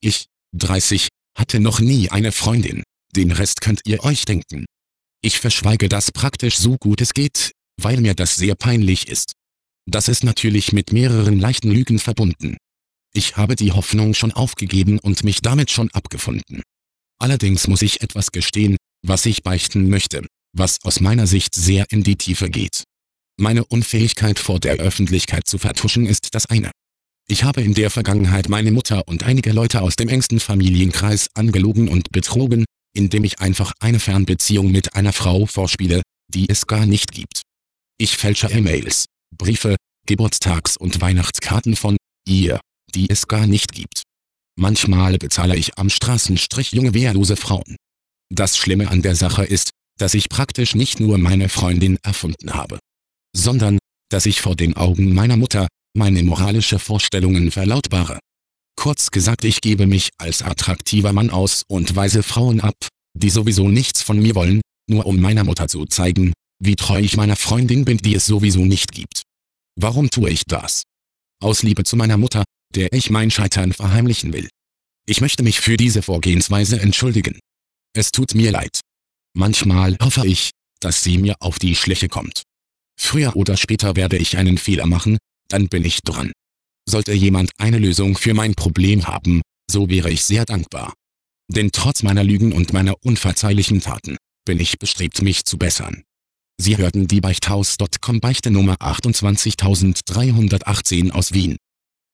Ich, 30, hatte noch nie eine Freundin, den Rest könnt ihr euch denken. Ich verschweige das praktisch so gut es geht, weil mir das sehr peinlich ist. Das ist natürlich mit mehreren leichten Lügen verbunden. Ich habe die Hoffnung schon aufgegeben und mich damit schon abgefunden. Allerdings muss ich etwas gestehen, was ich beichten möchte, was aus meiner Sicht sehr in die Tiefe geht. Meine Unfähigkeit vor der Öffentlichkeit zu vertuschen ist das eine. Ich habe in der Vergangenheit meine Mutter und einige Leute aus dem engsten Familienkreis angelogen und betrogen, indem ich einfach eine Fernbeziehung mit einer Frau vorspiele, die es gar nicht gibt. Ich fälsche E-Mails, Briefe, Geburtstags- und Weihnachtskarten von ihr, die es gar nicht gibt. Manchmal bezahle ich am Straßenstrich junge wehrlose Frauen. Das Schlimme an der Sache ist, dass ich praktisch nicht nur meine Freundin erfunden habe, sondern, dass ich vor den Augen meiner Mutter meine moralische Vorstellungen verlautbare. Kurz gesagt, ich gebe mich als attraktiver Mann aus und weise Frauen ab, die sowieso nichts von mir wollen, nur um meiner Mutter zu zeigen, wie treu ich meiner Freundin bin, die es sowieso nicht gibt. Warum tue ich das? Aus Liebe zu meiner Mutter, der ich mein Scheitern verheimlichen will. Ich möchte mich für diese Vorgehensweise entschuldigen. Es tut mir leid. Manchmal hoffe ich, dass sie mir auf die Schliche kommt. Früher oder später werde ich einen Fehler machen, dann bin ich dran. Sollte jemand eine Lösung für mein Problem haben, so wäre ich sehr dankbar. Denn trotz meiner Lügen und meiner unverzeihlichen Taten, bin ich bestrebt, mich zu bessern. Sie hörten die Beichthaus.com Beichte Nummer 28318 aus Wien.